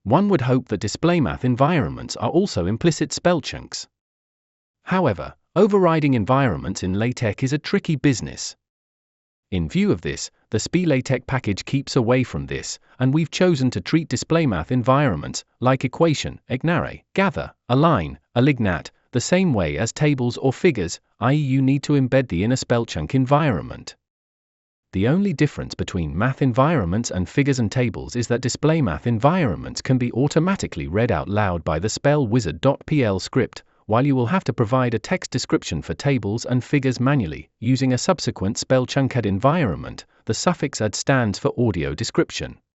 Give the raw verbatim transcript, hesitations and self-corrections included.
One would hope that DisplayMath environments are also implicit spell chunks. However, overriding environments in LaTeX is a tricky business. In view of this, the S P LaTeX package keeps away from this, and we've chosen to treat DisplayMath environments, like equation, ignare, gather, align, alignat, the same way as tables or figures, that is you need to embed the inner spellchunk environment. The only difference between math environments and figures and tables is that DisplayMath environments can be automatically read out loud by the spellwizard.pl script, while you will have to provide a text description for tables and figures manually, using a subsequent spellchunk add environment. The suffix add stands for audio description.